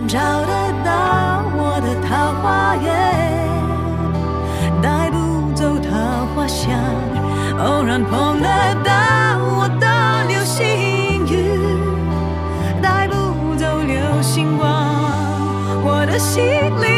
找得到我的桃花源，带不走桃花香，偶然碰得到我的流星雨，带不走流星光，我的心里